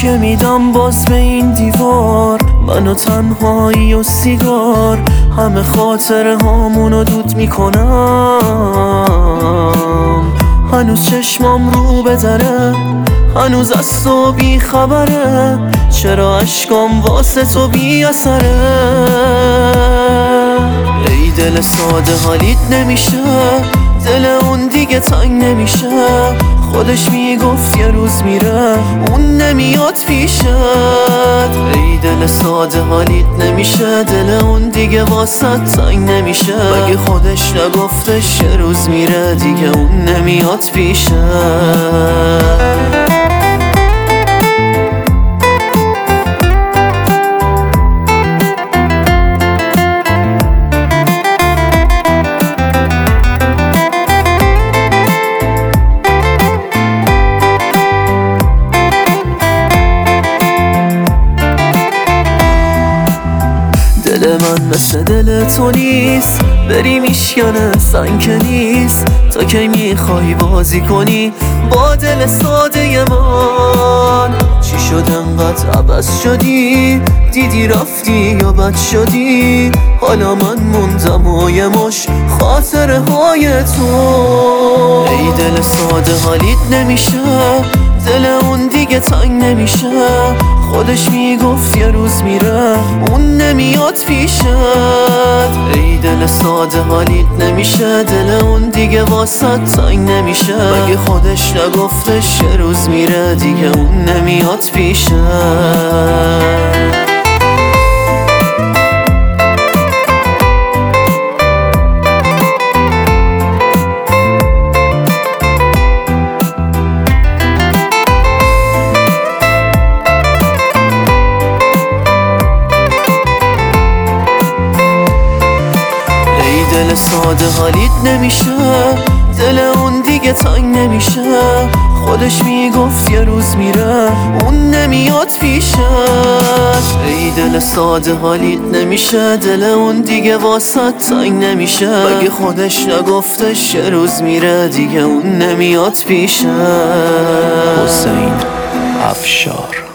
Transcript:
تکیه میدم باز به این دیوار، من و تنهایی و سیگار، همه خاطره هامونو دود میکنم. هنوز چشمام رو به دره، هنوز از تو بی خبره، چرا عشقام واسه تو بی اثره. ای دل ساده حالیت نمیشه، دل اون دیگه تنگ نمیشه، خودش میگفت یه روز میره اون نمیاد پیشت. ای دل ساده حالیت نمیشه، دل اون دیگه واسه تنگ نمیشه، مگه خودش نگفتش یه روز میره دیگه اون نمیاد پیشت. دل من مثل دل تو نیست، بری میشکنه سنگ نیست، تا کی میخوای بازی کنی با دل ساده من؟ چی شد انقدر عبث شدی، دیدی رفتی یا بد شدی، حالا من موندم و یه مش خاطره های تو. ای دل ساده حالیت نمیشه، دل اون دیگه تنگ نمیشه، خودش میگفت یه روز میره اون نمیاد پیشت. ای دل ساده حالیت نمیشه، دل اون دیگه واسه تنگ نمیشه، مگه خودش نگفتش یه روز میره دیگه اون نمیاد پیشت. دل ساده حالیت نمیشه، دل اون دیگه تنگ نمیشه، خودش میگفت یه روز میره اون نمیاد پیشت. ای دل ساده حالیت نمیشه، دل اون دیگه واسه تنگ نمیشه، مگه خودش نگفتش یه روز میره دیگه اون نمیاد پیشت. حسین افشار.